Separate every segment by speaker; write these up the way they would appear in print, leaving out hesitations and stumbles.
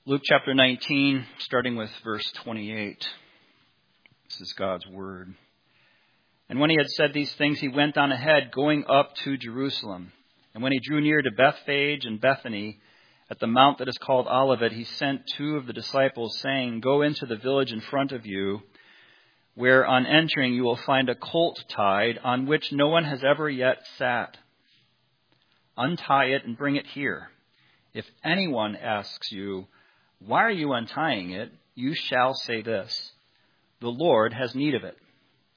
Speaker 1: Luke chapter 19, starting with verse 28. This is God's word. And when he had said these things, he went on ahead, going up to Jerusalem. And when he drew near to Bethphage and Bethany, at the mount that is called Olivet, he sent two of the disciples, saying, "Go into the village in front of you, where on entering you will find a colt tied, on which no one has ever yet sat. Untie it and bring it here. If anyone asks you, 'Why are you untying it?' you shall say this, 'The Lord has need of it.'"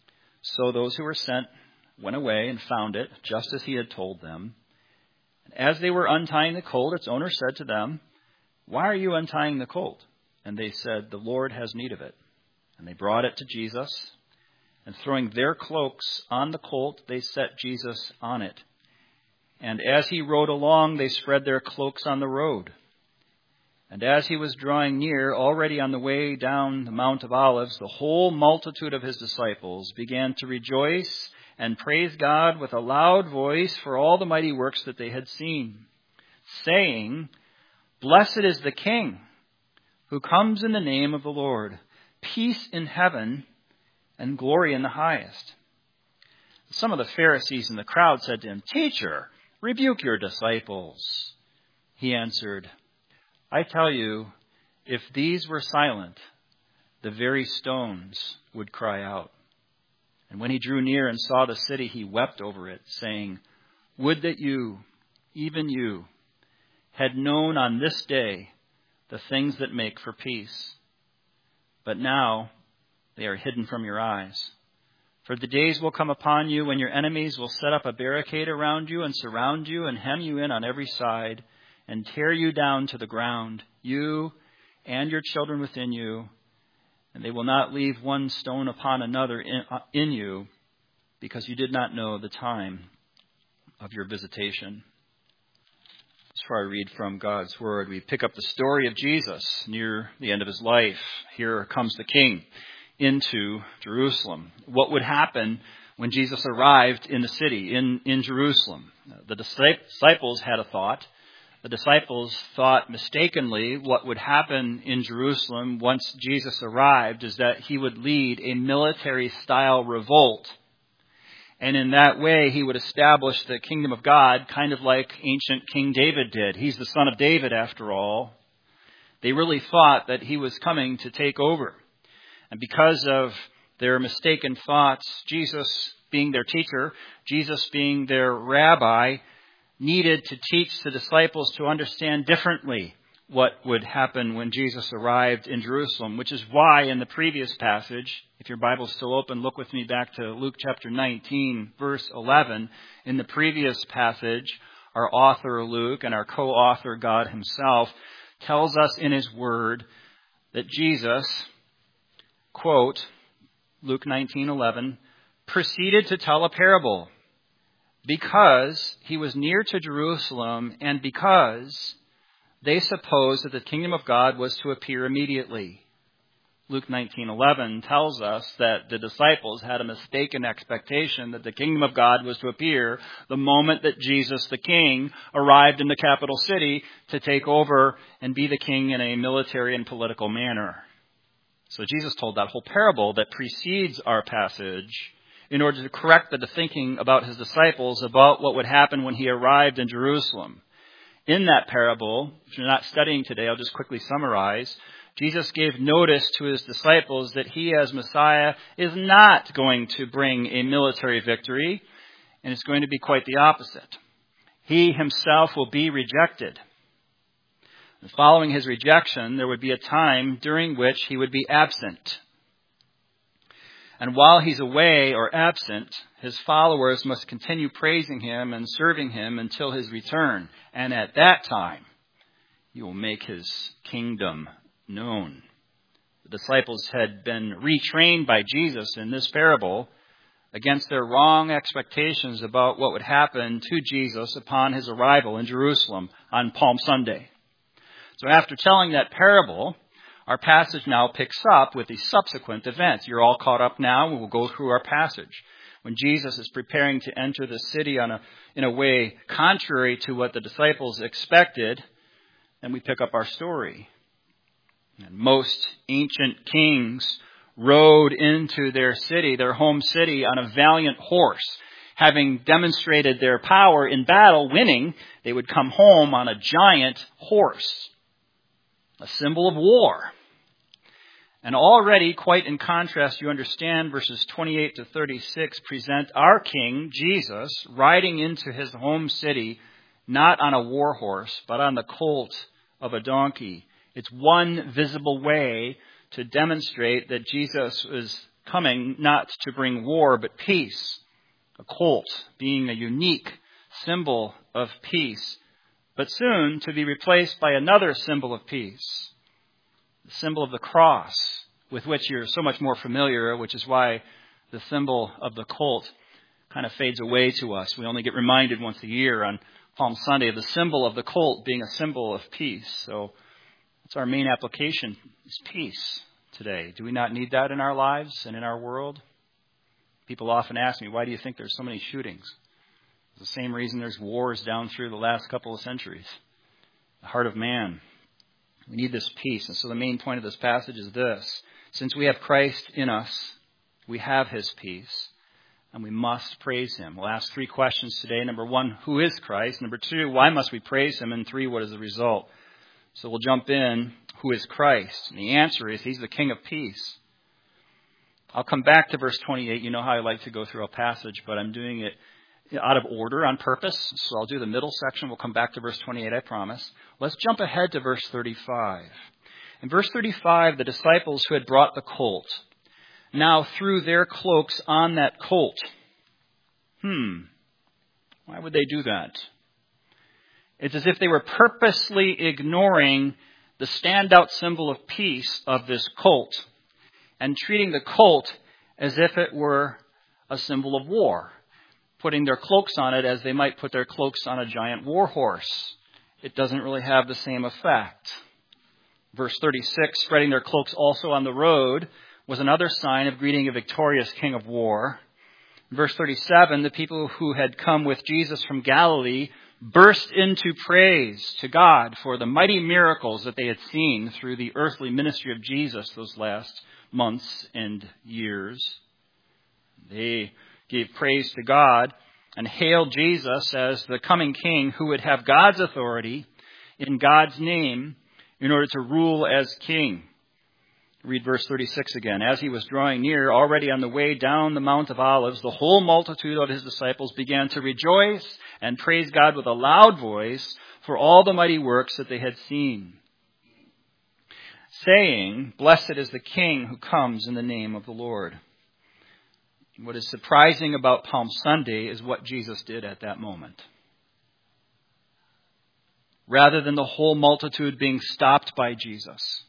Speaker 1: So those who were sent went away and found it, just as he had told them. And as they were untying the colt, its owner said to them, "Why are you untying the colt?" And they said, "The Lord has need of it." And they brought it to Jesus, and throwing their cloaks on the colt, they set Jesus on it. And as he rode along, they spread their cloaks on the road. And as he was drawing near, already on the way down the Mount of Olives, the whole multitude of his disciples began to rejoice and praise God with a loud voice for all the mighty works that they had seen, saying, "Blessed is the King who comes in the name of the Lord. Peace in heaven and glory in the highest." Some of the Pharisees in the crowd said to him, "Teacher, rebuke your disciples." He answered, "I tell you, if these were silent, the very stones would cry out." And when he drew near and saw the city, he wept over it, saying, "Would that you, even you, had known on this day the things that make for peace. But now they are hidden from your eyes. For the days will come upon you when your enemies will set up a barricade around you and surround you and hem you in on every side, and tear you down to the ground, you and your children within you, and they will not leave one stone upon another in you, because you did not know the time of your visitation." Before I read from God's word, we pick up the story of Jesus near the end of his life. Here comes the King into Jerusalem. What would happen when Jesus arrived in the city, in Jerusalem? The disciples had a thought. The disciples thought mistakenly what would happen in Jerusalem once Jesus arrived is that he would lead a military-style revolt. And in that way, he would establish the kingdom of God, kind of like ancient King David did. He's the son of David, after all. They really thought that he was coming to take over. And because of their mistaken thoughts, Jesus being their teacher, Jesus being their rabbi, needed to teach the disciples to understand differently what would happen when Jesus arrived in Jerusalem, which is why in the previous passage, if your Bible's still open, look with me back to Luke chapter 19, verse 11. In the previous passage, our author Luke and our co-author God himself tells us in his word that Jesus, quote, Luke 19:11, proceeded to tell a parable, because he was near to Jerusalem and because they supposed that the kingdom of God was to appear immediately. Luke 19:11 tells us that the disciples had a mistaken expectation that the kingdom of God was to appear the moment that Jesus the King arrived in the capital city to take over and be the king in a military and political manner. So Jesus told that whole parable that precedes our passage in order to correct the thinking about his disciples about what would happen when he arrived in Jerusalem. In that parable, if you're not studying today, I'll just quickly summarize. Jesus gave notice to his disciples that he, as Messiah, is not going to bring a military victory, and it's going to be quite the opposite. He himself will be rejected. And following his rejection, there would be a time during which he would be absent. And while he's away or absent, his followers must continue praising him and serving him until his return. And at that time, he will make his kingdom known. The disciples had been retrained by Jesus in this parable against their wrong expectations about what would happen to Jesus upon his arrival in Jerusalem on Palm Sunday. So after telling that parable, our passage now picks up with the subsequent events. You're all caught up now. We'll go through our passage. When Jesus is preparing to enter the city in a way contrary to what the disciples expected, then we pick up our story. And most ancient kings rode into their city, their home city, on a valiant horse. Having demonstrated their power in battle, winning, they would come home on a giant horse, a symbol of war. And already, quite in contrast, you understand verses 28 to 36 present our King, Jesus, riding into his home city, not on a war horse, but on the colt of a donkey. It's one visible way to demonstrate that Jesus is coming not to bring war, but peace. A colt being a unique symbol of peace, but soon to be replaced by another symbol of peace. The symbol of the cross, with which you're so much more familiar, which is why the symbol of the colt kind of fades away to us. We only get reminded once a year on Palm Sunday of the symbol of the colt being a symbol of peace. So that's our main application, is peace today. Do we not need that in our lives and in our world? People often ask me, why do you think there's so many shootings? It's the same reason there's wars down through the last couple of centuries. The heart of man. We need this peace. And so the main point of this passage is this. Since we have Christ in us, we have his peace, and we must praise him. We'll ask 3 questions today. Number 1, who is Christ? Number 2, why must we praise him? And 3, what is the result? So we'll jump in. Who is Christ? And the answer is he's the King of peace. I'll come back to verse 28. You know how I like to go through a passage, but I'm doing it out of order on purpose. So I'll do the middle section. We'll come back to verse 28, I promise. Let's jump ahead to verse 35. In verse 35, the disciples who had brought the colt now threw their cloaks on that colt. Why would they do that? It's as if they were purposely ignoring the standout symbol of peace of this colt and treating the colt as if it were a symbol of war, putting their cloaks on it as they might put their cloaks on a giant war horse. It doesn't really have the same effect. Verse 36, spreading their cloaks also on the road, was another sign of greeting a victorious king of war. Verse 37, the people who had come with Jesus from Galilee burst into praise to God for the mighty miracles that they had seen through the earthly ministry of Jesus those last months and years. They gave praise to God and hailed Jesus as the coming king who would have God's authority in God's name in order to rule as king. Read verse 36 again. As he was drawing near, already on the way down the Mount of Olives, the whole multitude of his disciples began to rejoice and praise God with a loud voice for all the mighty works that they had seen, saying, "Blessed is the King who comes in the name of the Lord." What is surprising about Palm Sunday is what Jesus did at that moment. Rather than the whole multitude being stopped by Jesus,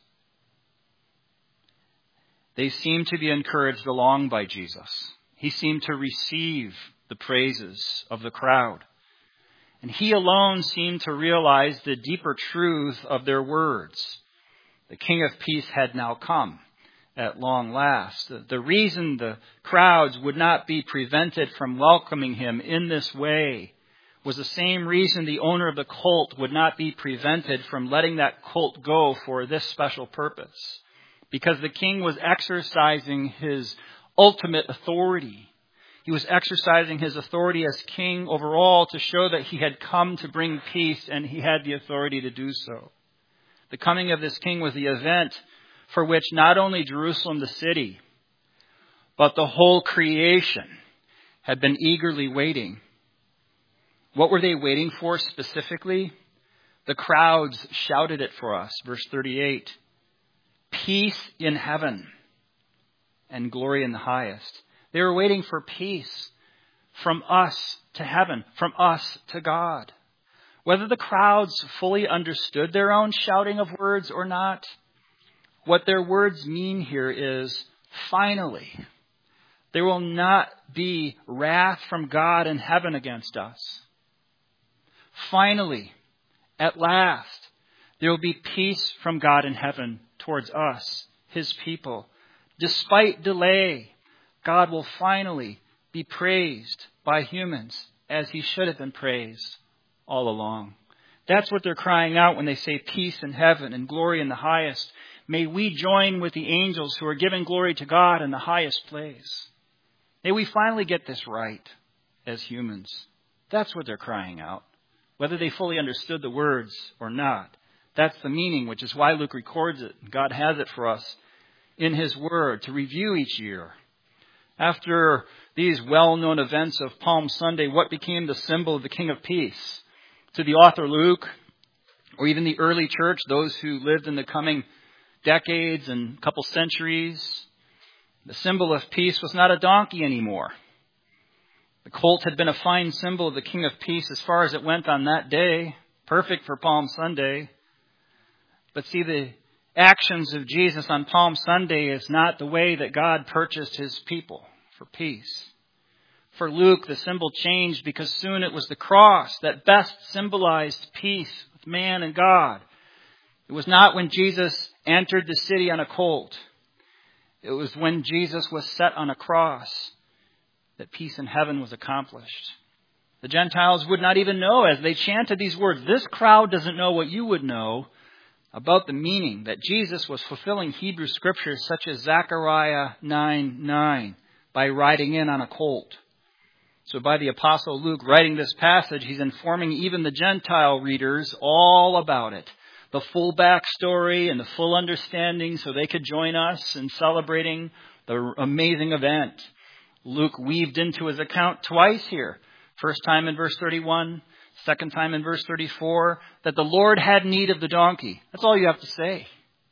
Speaker 1: they seemed to be encouraged along by Jesus. He seemed to receive the praises of the crowd. And he alone seemed to realize the deeper truth of their words. The King of Peace had now come at long last. The reason the crowds would not be prevented from welcoming him in this way was the same reason the owner of the colt would not be prevented from letting that colt go for this special purpose. Because the king was exercising his ultimate authority. He was exercising his authority as king over all to show that he had come to bring peace and he had the authority to do so. The coming of this king was the event for which not only Jerusalem, the city, but the whole creation had been eagerly waiting. What were they waiting for specifically? The crowds shouted it for us. Verse 38. Peace in heaven and glory in the highest. They were waiting for peace from us to heaven, from us to God. Whether the crowds fully understood their own shouting of words or not, what their words mean here is, finally, there will not be wrath from God in heaven against us. Finally, at last, there will be peace from God in heaven towards us, his people. Despite delay, God will finally be praised by humans as he should have been praised all along. That's what they're crying out when they say peace in heaven and glory in the highest. may we join with the angels who are giving glory to God in the highest place. May we finally get this right as humans. That's what they're crying out. Whether they fully understood the words or not. That's the meaning, which is why Luke records it. God has it for us in His Word to review each year. After these well-known events of Palm Sunday, what became the symbol of the King of Peace? To the author Luke, or even the early church, those who lived in the coming decades and couple centuries, the symbol of peace was not a donkey anymore. The colt had been a fine symbol of the King of Peace as far as it went on that day, perfect for Palm Sunday. But see, the actions of Jesus on Palm Sunday is not the way that God purchased His people for peace. For Luke, the symbol changed because soon it was the cross that best symbolized peace with man and God. It was not when Jesus entered the city on a colt. It was when Jesus was set on a cross that peace in heaven was accomplished. The Gentiles would not even know as they chanted these words. This crowd doesn't know what you would know about the meaning that Jesus was fulfilling Hebrew scriptures such as Zechariah 9:9 by riding in on a colt. So by the Apostle Luke writing this passage, he's informing even the Gentile readers all about it. The full backstory and the full understanding so they could join us in celebrating the amazing event. Luke weaved into his account twice here. First time in verse 31, second time in verse 34, that the Lord had need of the donkey. That's all you have to say.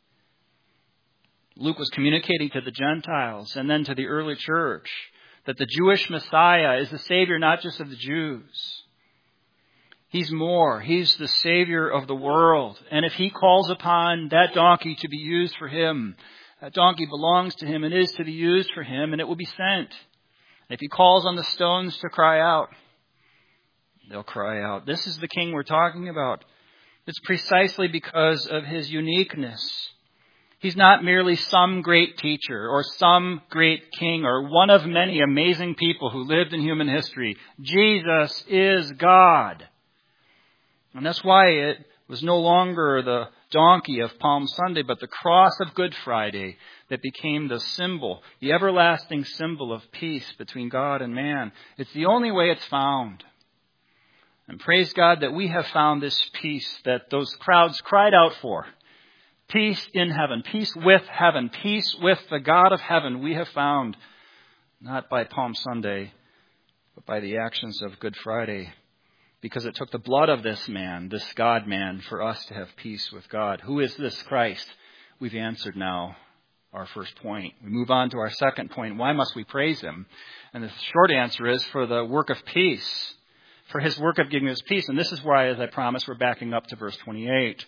Speaker 1: Luke was communicating to the Gentiles and then to the early church that the Jewish Messiah is the Savior not just of the Jews. He's more. He's the Savior of the world. And if He calls upon that donkey to be used for Him, that donkey belongs to Him and is to be used for Him, and it will be sent. If He calls on the stones to cry out, they'll cry out. This is the King we're talking about. It's precisely because of His uniqueness. He's not merely some great teacher or some great king or one of many amazing people who lived in human history. Jesus is God. And that's why it was no longer the donkey of Palm Sunday, but the cross of Good Friday that became the symbol, the everlasting symbol of peace between God and man. It's the only way it's found. And praise God that we have found this peace that those crowds cried out for. Peace in heaven, peace with the God of heaven we have found, not by Palm Sunday, but by the actions of Good Friday. Because it took the blood of this man, this God-man, for us to have peace with God. Who is this Christ? We've answered now our first point. We move on to our second point. Why must we praise Him? And the short answer is for the work of peace, for His work of giving us peace. And this is why, as I promised, we're backing up to verse 28.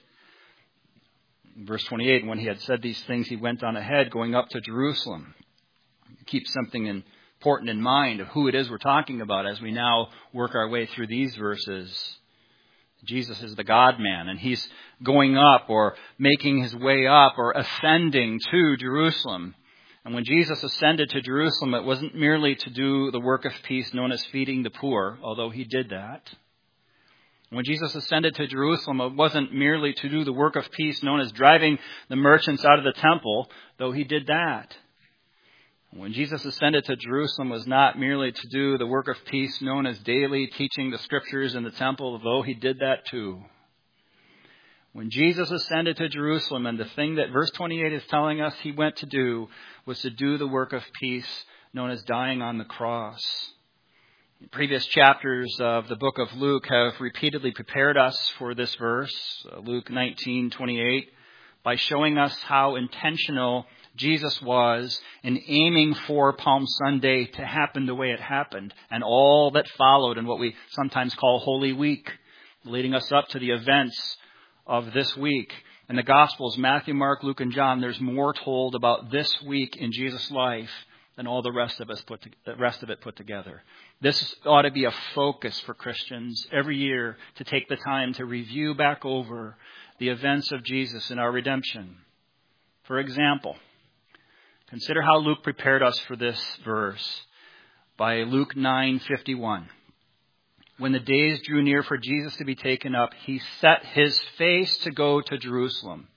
Speaker 1: In verse 28, when He had said these things, He went on ahead, going up to Jerusalem. Keep something important in mind of who it is we're talking about as we now work our way through these verses. Jesus is the God-man, and He's going up or making His way up or ascending to Jerusalem. And when Jesus ascended to Jerusalem, it wasn't merely to do the work of peace known as feeding the poor, although He did that. When Jesus ascended to Jerusalem, it wasn't merely to do the work of peace known as driving the merchants out of the temple, though He did that. When Jesus ascended to Jerusalem, it was not merely to do the work of peace known as daily teaching the scriptures in the temple, though He did that too. When Jesus ascended to Jerusalem, and the thing that verse 28 is telling us He went to do was to do the work of peace known as dying on the cross. Previous chapters of the book of Luke have repeatedly prepared us for this verse, Luke 19:28, by showing us how intentional Jesus was in aiming for Palm Sunday to happen the way it happened, and all that followed in what we sometimes call Holy Week, leading us up to the events of this week. In the Gospels, Matthew, Mark, Luke, and John, there's more told about this week in Jesus' life than all the rest of it put together. This ought to be a focus for Christians every year to take the time to review back over the events of Jesus in our redemption. For example, consider how Luke prepared us for this verse by Luke 9:51. When the days drew near for Jesus to be taken up, He set His face to go to Jerusalem.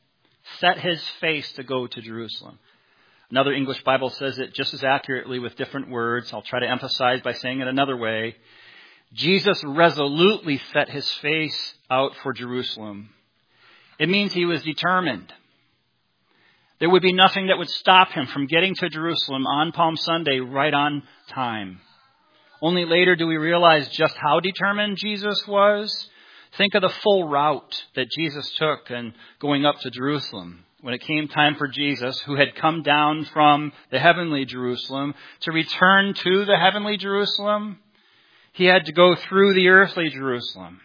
Speaker 1: set his face to go to Jerusalem. Another English Bible says it just as accurately with different words. I'll try to emphasize by saying it another way. Jesus resolutely set his face out for Jerusalem. It means he was determined. There would be nothing that would stop him from getting to Jerusalem on Palm Sunday right on time. Only later do we realize just how determined Jesus was. Think of the full route that Jesus took in going up to Jerusalem. When it came time for Jesus, who had come down from the heavenly Jerusalem, to return to the heavenly Jerusalem, he had to go through the earthly Jerusalem.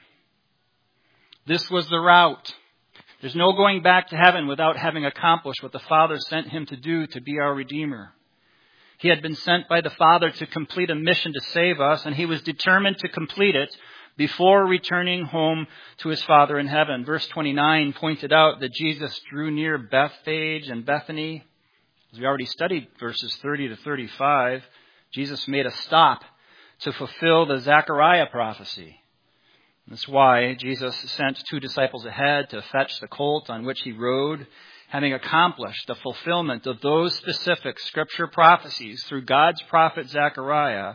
Speaker 1: This was the route. There's no going back to heaven without having accomplished what the Father sent him to do to be our Redeemer. He had been sent by the Father to complete a mission to save us, and he was determined to complete it before returning home to his Father in heaven. Verse 29 pointed out that Jesus drew near Bethphage and Bethany. As we already studied verses 30 to 35, Jesus made a stop to fulfill the Zechariah prophecy. That's why Jesus sent 2 disciples ahead to fetch the colt on which he rode, having accomplished the fulfillment of those specific scripture prophecies through God's prophet Zechariah.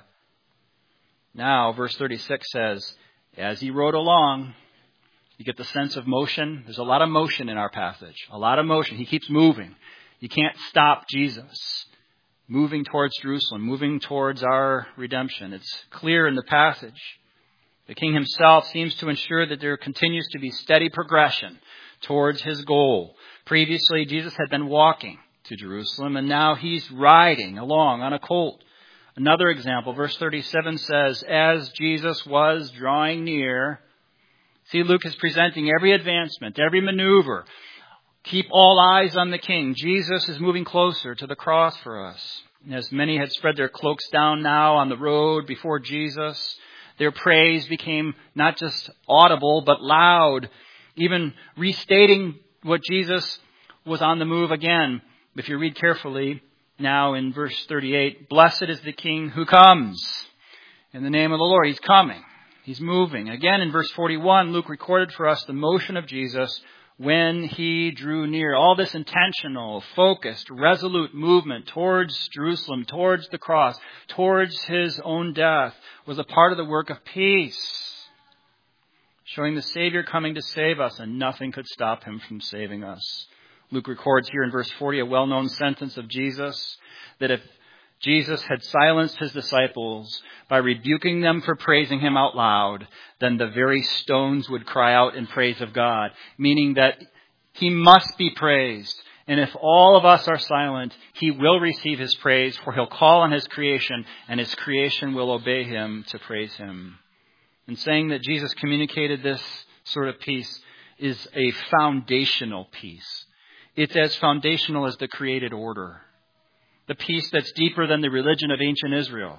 Speaker 1: Now, verse 36 says, as he rode along, you get the sense of motion. There's a lot of motion in our passage. A lot of motion. He keeps moving. You can't stop Jesus moving towards Jerusalem, moving towards our redemption. It's clear in the passage. The king himself seems to ensure that there continues to be steady progression towards his goal. Previously, Jesus had been walking to Jerusalem, and now he's riding along on a colt. Another example, verse 37 says, as Jesus was drawing near, see, Luke is presenting every advancement, every maneuver. Keep all eyes on the king. Jesus is moving closer to the cross for us. As many had spread their cloaks down now on the road before Jesus, their praise became not just audible, but loud, even restating what Jesus was on the move again. If you read carefully, now in verse 38, blessed is the King who comes. In the name of the Lord, he's coming. He's moving. Again, in verse 41, Luke recorded for us the motion of Jesus when he drew near. All this intentional, focused, resolute movement towards Jerusalem, towards the cross, towards his own death was a part of the work of peace, showing the Savior coming to save us, and nothing could stop him from saving us. Luke records here in verse 40 a well-known sentence of Jesus, that if Jesus had silenced his disciples by rebuking them for praising him out loud, then the very stones would cry out in praise of God, meaning that he must be praised. And if all of us are silent, he will receive his praise, for he'll call on his creation, and his creation will obey him to praise him. And saying that Jesus communicated this sort of peace is a foundational peace. It's as foundational as the created order. The peace that's deeper than the religion of ancient Israel.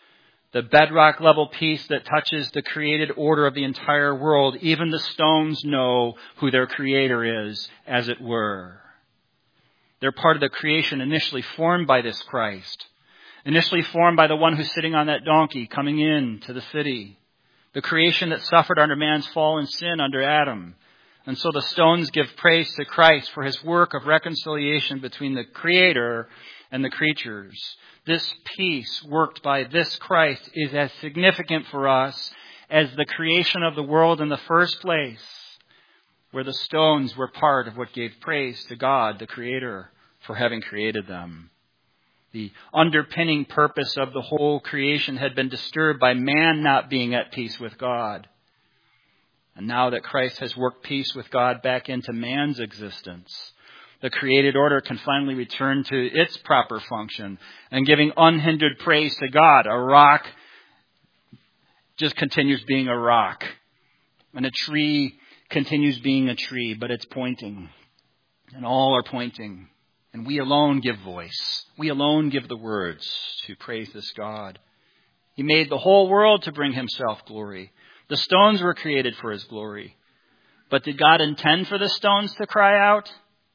Speaker 1: The bedrock level peace that touches the created order of the entire world. Even the stones know who their creator is, as it were. They're part of the creation initially formed by this Christ. Initially formed by the one who's sitting on that donkey coming in to the city. The creation that suffered under man's fall and sin under Adam. And so the stones give praise to Christ for his work of reconciliation between the Creator and the creatures. This peace worked by this Christ is as significant for us as the creation of the world in the first place, where the stones were part of what gave praise to God, the Creator, for having created them. The underpinning purpose of the whole creation had been disturbed by man not being at peace with God. And now that Christ has worked peace with God back into man's existence, the created order can finally return to its proper function and giving unhindered praise to God. A rock just continues being a rock. And a tree continues being a tree, but it's pointing. And all are pointing. And we alone give voice. We alone give the words to praise this God. He made the whole world to bring himself glory. The stones were created for his glory. But did God intend for the stones to cry out?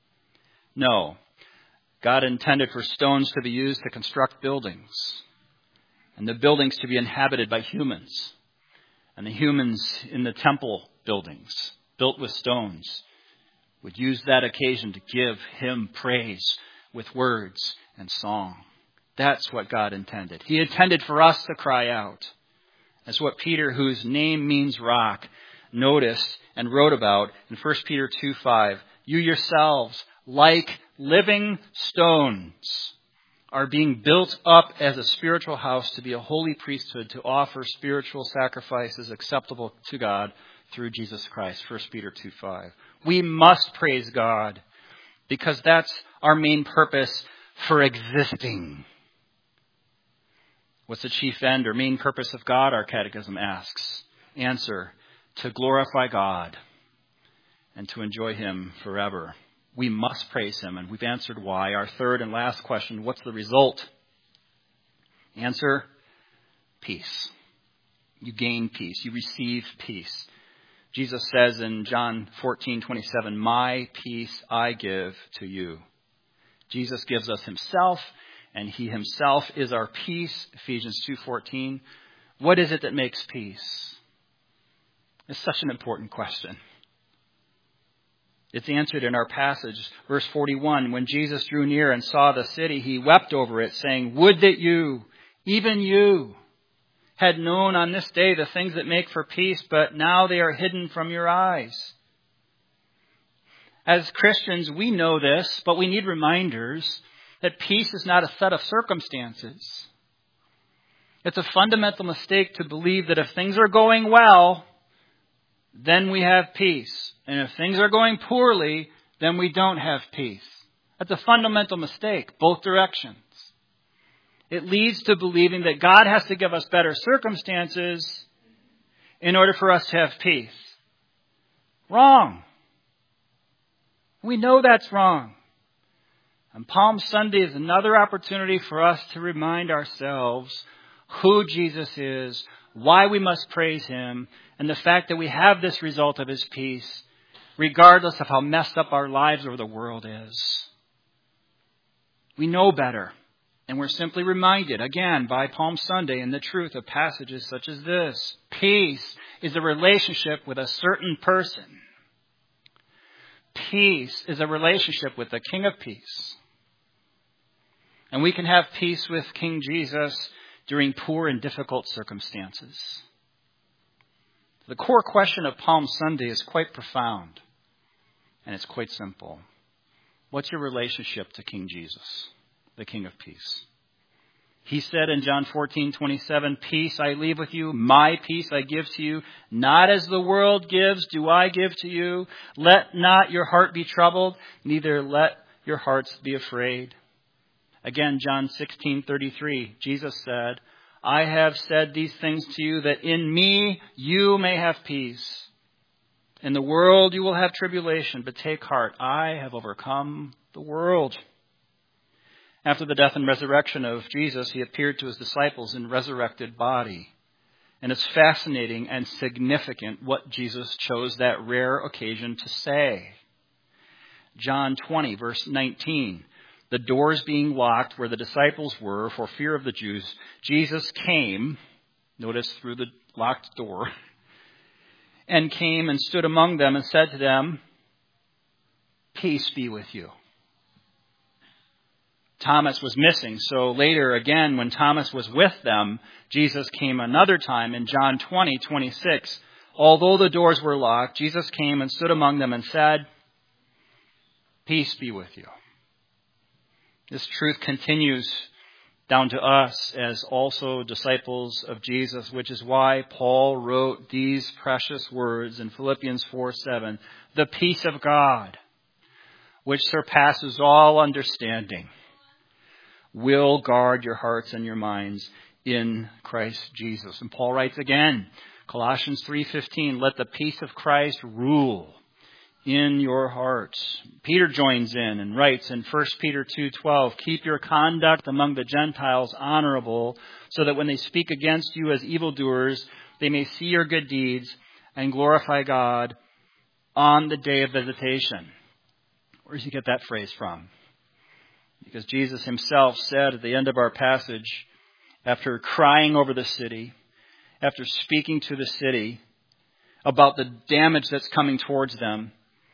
Speaker 1: No. God intended for stones to be used to construct buildings. And the buildings to be inhabited by humans. And the humans in the temple buildings, built with stones. would use that occasion to give him praise with words and song. That's what God intended. He intended for us to cry out. That's what Peter, whose name means rock, noticed and wrote about in 1 Peter 2:5. You yourselves, like living stones, are being built up as a spiritual house to be a holy priesthood, to offer spiritual sacrifices acceptable to God through Jesus Christ. 1 Peter 2:5. We must praise God because that's our main purpose for existing. What's the chief end or main purpose of God? Our catechism asks. Answer: to glorify God and to enjoy him forever. We must praise him, and we've answered why. Our third and last question: what's the result? Answer: peace. You gain peace. You receive peace. Jesus says in John 14:27, my peace I give to you. Jesus gives us himself, and he himself is our peace. Ephesians 2:14. What is it that makes peace? It's such an important question. It's answered in our passage, verse 41. When Jesus drew near and saw the city, he wept over it, saying, would that you, even you, had known on this day the things that make for peace, but now they are hidden from your eyes. As Christians, we know this, but we need reminders that peace is not a set of circumstances. It's a fundamental mistake to believe that if things are going well, then we have peace. And if things are going poorly, then we don't have peace. That's a fundamental mistake, both directions. It leads to believing that God has to give us better circumstances in order for us to have peace. Wrong. We know that's wrong. And Palm Sunday is another opportunity for us to remind ourselves who Jesus is, why we must praise him, and the fact that we have this result of his peace, regardless of how messed up our lives or the world is. We know better. And we're simply reminded, again, by Palm Sunday and the truth of passages such as this. Peace is a relationship with a certain person. Peace is a relationship with the King of Peace. And we can have peace with King Jesus during poor and difficult circumstances. The core question of Palm Sunday is quite profound. And it's quite simple. What's your relationship to King Jesus, the King of Peace? He said in John 14:27, peace I leave with you, my peace I give to you. Not as the world gives, do I give to you. Let not your heart be troubled, neither let your hearts be afraid. Again, John 16:33, Jesus said, I have said these things to you that in me you may have peace. In the world you will have tribulation, but take heart, I have overcome the world. After the death and resurrection of Jesus, he appeared to his disciples in resurrected body. And it's fascinating and significant what Jesus chose that rare occasion to say. John 20, verse 19. The doors being locked where the disciples were for fear of the Jews, Jesus came, notice through the locked door, and came and stood among them and said to them, peace be with you. Thomas was missing, so later again when Thomas was with them, Jesus came another time in John 20:26. Although the doors were locked, Jesus came and stood among them and said, peace be with you. This truth continues down to us as also disciples of Jesus, which is why Paul wrote these precious words in Philippians 4:7. The peace of God, which surpasses all understanding, will guard your hearts and your minds in Christ Jesus. And Paul writes again, Colossians 3:15, let the peace of Christ rule in your hearts. Peter joins in and writes in 1 Peter 2:12, keep your conduct among the Gentiles honorable, so that when they speak against you as evildoers, they may see your good deeds and glorify God on the day of visitation. Where does he get that phrase from? Because Jesus himself said at the end of our passage, after crying over the city, after speaking to the city about the damage that's coming towards them,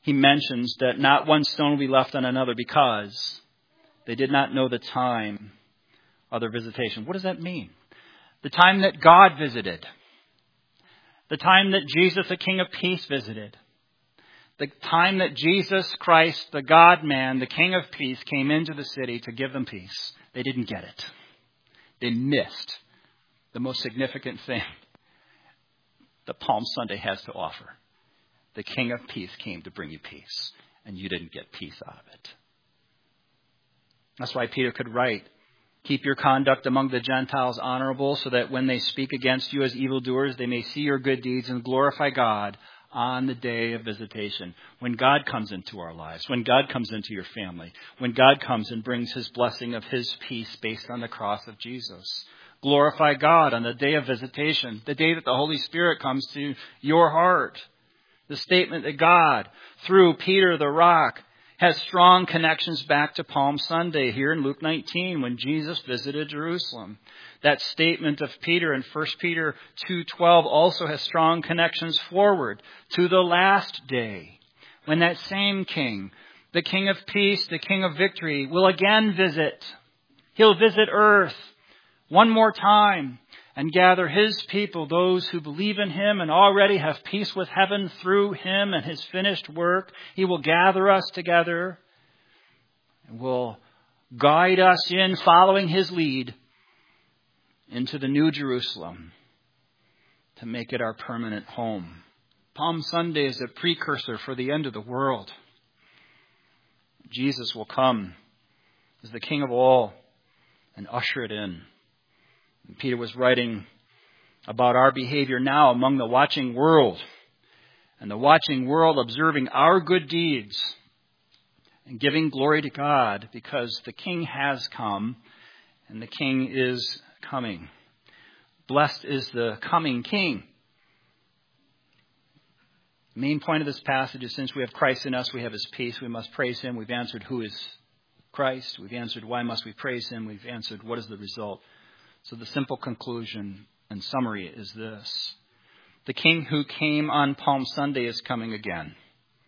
Speaker 1: he mentions that not one stone will be left on another because they did not know the time of their visitation. What does that mean? The time that God visited. The time that Jesus, the King of Peace, visited. The time that Jesus Christ, the God-man, the King of Peace, came into the city to give them peace. They didn't get it. They missed the most significant thing that Palm Sunday has to offer. The King of Peace came to bring you peace, and you didn't get peace out of it. That's why Peter could write, keep your conduct among the Gentiles honorable, so that when they speak against you as evildoers, they may see your good deeds and glorify God on the day of visitation. When God comes into our lives, when God comes into your family, when God comes and brings his blessing of his peace based on the cross of Jesus. Glorify God on the day of visitation, the day that the Holy Spirit comes to your heart. The statement that God, through Peter the rock, has strong connections back to Palm Sunday here in Luke 19 when Jesus visited Jerusalem. That statement of Peter in 1 Peter 2:12 also has strong connections forward to the last day when that same King, the King of Peace, the King of Victory, will again visit. He'll visit earth one more time and gather his people, those who believe in him and already have peace with heaven through him and his finished work. He will gather us together and will guide us in following his lead into the new Jerusalem to make it our permanent home. Palm Sunday is a precursor for the end of the world. Jesus will come as the King of all and usher it in. And Peter was writing about our behavior now among the watching world, and the watching world observing our good deeds and giving glory to God because the King has come and the King is coming. Blessed is the coming King. The main point of this passage is since we have Christ in us, we have his peace. We must praise him. We've answered who is Christ. We've answered why must we praise him. We've answered what is the result. So the simple conclusion and summary is this. The King who came on Palm Sunday is coming again.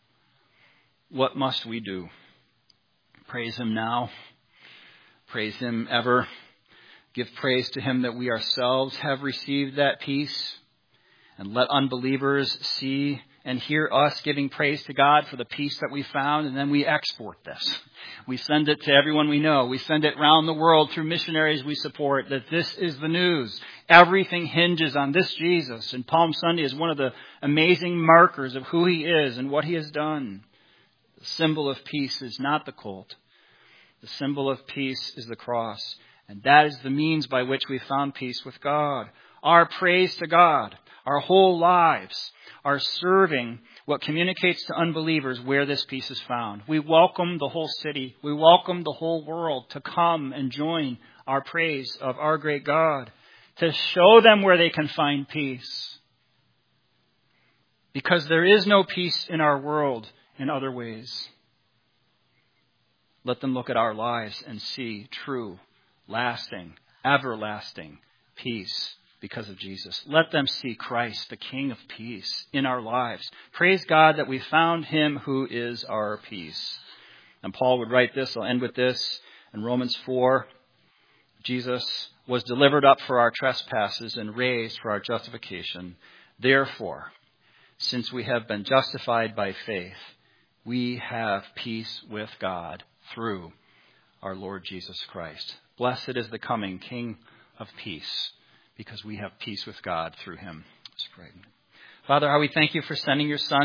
Speaker 1: What must we do? Praise him now. Praise him ever. Give praise to him that we ourselves have received that peace. And let unbelievers see and hear us giving praise to God for the peace that we found. And then we export this. We send it to everyone we know. We send it around the world through missionaries we support that this is the news. Everything hinges on this Jesus. And Palm Sunday is one of the amazing markers of who he is and what he has done. The symbol of peace is not the colt. The symbol of peace is the cross. And that is the means by which we found peace with God. Our praise to God, our whole lives, are serving what communicates to unbelievers where this peace is found. We welcome the whole city. We welcome the whole world to come and join our praise of our great God, to show them where they can find peace. Because there is no peace in our world in other ways. Let them look at our lives and see true, lasting, everlasting peace because of Jesus. Let them see Christ, the King of Peace, in our lives. Praise God that we found him who is our peace. And Paul would write this, I'll end with this, in Romans 4. Jesus was delivered up for our trespasses and raised for our justification. Therefore, since we have been justified by faith, we have peace with God through our Lord Jesus Christ. Blessed is the coming King of Peace, because we have peace with God through him. Let's pray. Father, how we thank you for sending your Son